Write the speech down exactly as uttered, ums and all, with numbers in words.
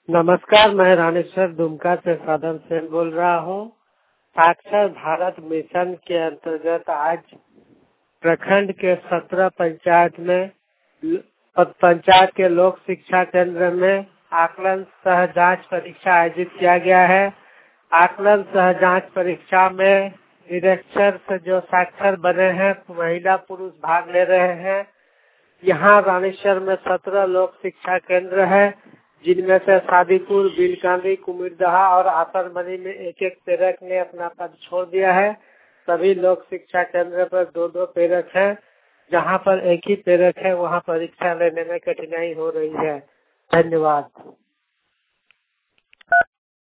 नमस्कार, मैं रामेश्वर दुमका से सदन सेन बोल रहा हूँ। साक्षर भारत मिशन के अंतर्गत आज प्रखंड के सत्रह पंचायत में पंचायत के लोक शिक्षा केंद्र में आकलन सह जांच परीक्षा आयोजित किया गया है। आकलन सह जांच परीक्षा में निरक्षर से जो साक्षर बने हैं महिला पुरुष भाग ले रहे हैं। यहाँ रामेश्वर में सत्रह लोक शिक्षा केंद्र है, जिनमें से सादीपुर, बिलकांदी, कुमिरदहा और आसनमनी में एक एक प्रेरक ने अपना पद छोड़ दिया है। सभी लोक शिक्षा केंद्र पर दो दो प्रेरक हैं। जहाँ पर एक ही प्रेरक है वहाँ परीक्षा लेने में कठिनाई हो रही है। धन्यवाद।